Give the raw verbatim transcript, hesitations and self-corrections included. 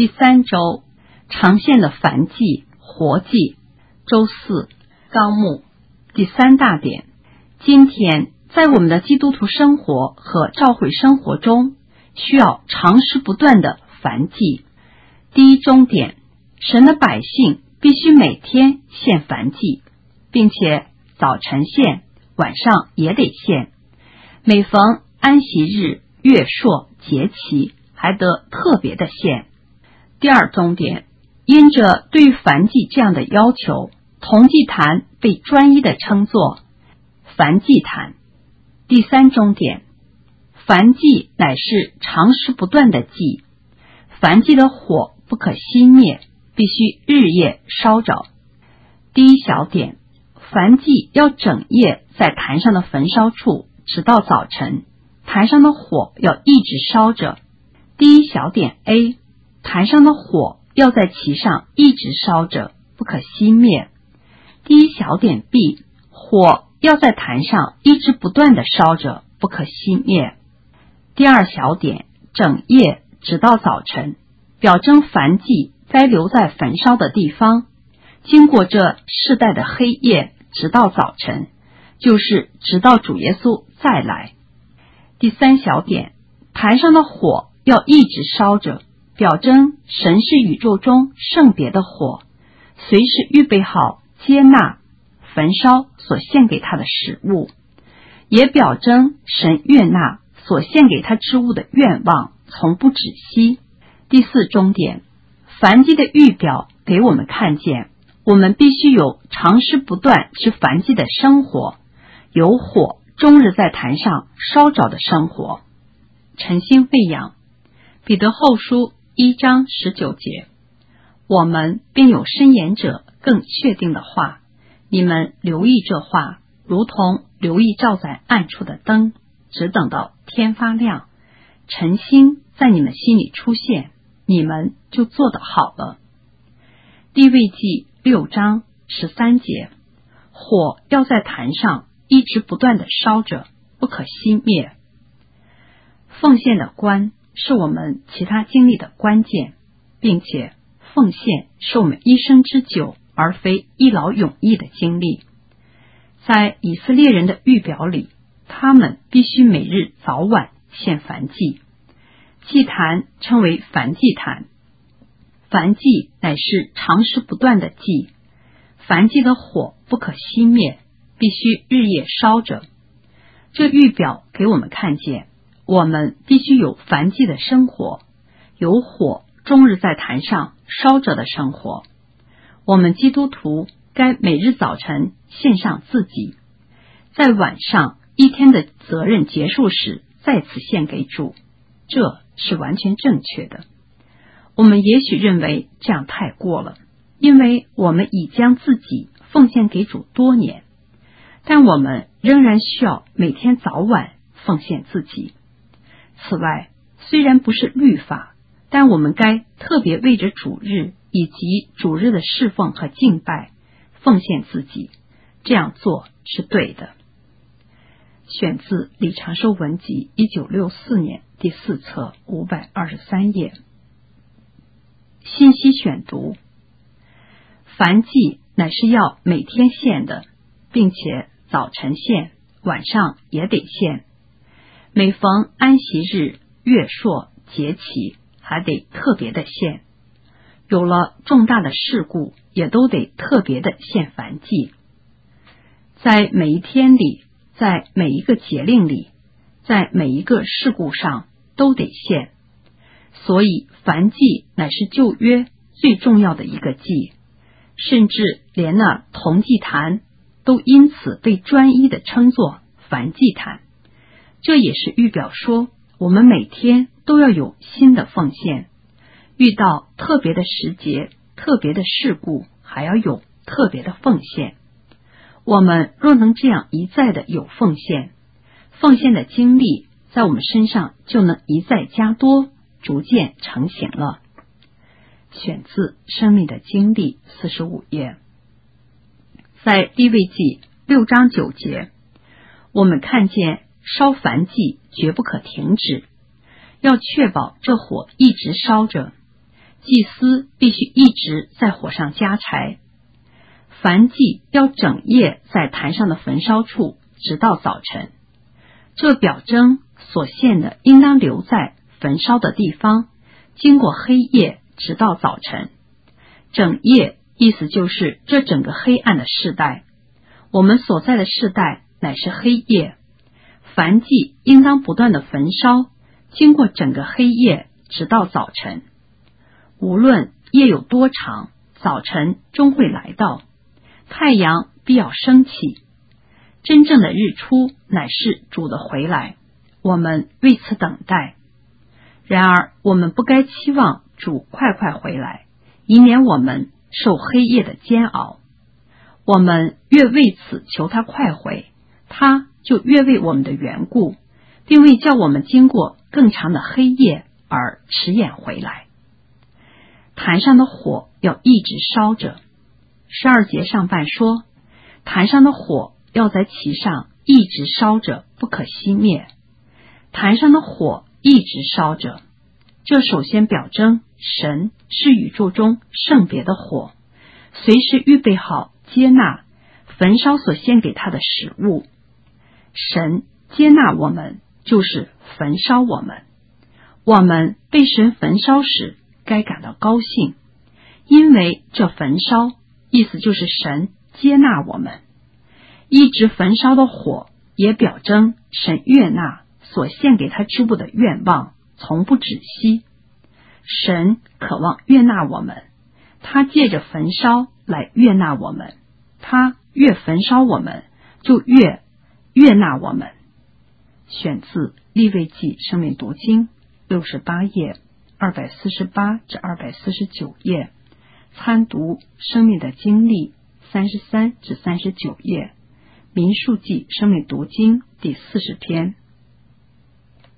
第三周常见的燔祭、活祭，周四纲目第三大点。今天在我们的基督徒生活和教会生活中，需要长时不断的燔祭。第一中点，神的百姓必须每天献燔祭，并且早晨献，晚上也得献。每逢安息日、月朔、节期，还得特别的献。第二中点，因着对于燔祭这样的要求，铜祭坛被专一的称作燔祭坛。第三中点，燔祭乃是长时不断的祭，燔祭的火不可熄灭，必须日夜烧着。第一小点，燔祭要整夜在坛上的焚烧处，直到早晨，坛上的火要一直烧着。第一小点 A， 坛上的火要在其上一直烧着，不可熄灭。第一小点 B， 火要在坛上一直不断的烧着，不可熄灭。第二小点，整夜直到早晨，表征燔祭该留在焚烧的地方，经过这世代的黑夜，直到早晨，就是直到主耶稣再来。第三小点，坛上的火要一直烧着，表征神是宇宙中圣别的火，随时预备好接纳焚烧所献给他的食物，也表征神悦纳所献给他之物的愿望从不止息。第四中点，燔祭的预表给我们看见，我们必须有长时不断之燔祭的生活，有火终日在坛上烧着的生活。诚心喂养，彼得后书一章十九节，我们并有申言者更确定的话，你们留意这话，如同留意照在暗处的灯，只等到天发亮，晨星在你们心里出现，你们就做得好了。利未记六章十三节，火要在坛上一直不断的烧着，不可熄灭。奉献的关是我们其他经历的关键，并且奉献是我们一生之久，而非一劳永逸的经历。在以色列人的预表里，他们必须每日早晚献燔祭，祭坛称为燔祭坛。燔祭乃是长时不断的祭，燔祭的火不可熄灭，必须日夜烧着。这预表给我们看见，我们必须有燔祭的生活，有火终日在坛上烧着的生活。我们基督徒该每日早晨献上自己，在晚上一天的责任结束时再次献给主，这是完全正确的。我们也许认为这样太过了，因为我们已将自己奉献给主多年，但我们仍然需要每天早晚奉献自己。此外，虽然不是律法，但我们该特别为着主日以及主日的侍奉和敬拜奉献自己，这样做是对的。选自李长寿文集一九六四年第四册五百二十三页。信息选读，燔祭乃是要每天献的，并且早晨献，晚上也得献。每逢安息日、月朔、节期，还得特别的献。有了重大的事故，也都得特别的献燔祭。在每一天里，在每一个节令里，在每一个事故上都得献。所以燔祭乃是旧约最重要的一个祭，甚至连那铜祭坛都因此被专一的称作燔祭坛。这也是预表说，我们每天都要有新的奉献，遇到特别的时节、特别的事故，还要有特别的奉献。我们若能这样一再的有奉献，奉献的经历在我们身上就能一再加多，逐渐成型了。选自生命的经历四十五页。在利未记六章九节，我们看见烧燔祭绝不可停止，要确保这火一直烧着。 祭司必须一直在火上加柴，燔祭要整夜在坛上的焚烧处，直到早晨。这表征所献的应当留在焚烧的地方，经过黑夜，直到早晨。整夜意思就是这整个黑暗的世代，我们所在的世代乃是黑夜。燔祭应当不断的焚烧，经过整个黑夜，直到早晨。无论夜有多长，早晨终会来到，太阳必要升起。真正的日出乃是主的回来，我们为此等待。然而我们不该期望主快快回来，以免我们受黑夜的煎熬。我们越为此求他快回，他就越为我们的缘故，并为叫我们经过更长的黑夜而迟延回来。坛上的火要一直烧着。十二节上半说，坛上的火要在其上一直烧着，不可熄灭。坛上的火一直烧着，这首先表征神是宇宙中圣别的火，随时预备好接纳焚烧所献给他的食物。神接纳我们，就是焚烧我们。我们被神焚烧时，该感到高兴，因为这焚烧意思就是神接纳我们。一直焚烧的火也表征神悦纳所献给他之物的愿望，从不止息。神渴望悦纳我们，他借着焚烧来悦纳我们，他越焚烧我们，就越悦纳我们。选自利未记生命读经六十八页二百四十八至二百四十九页，参读生命的经历三十三至三十九页，民数记生命读经第四十篇。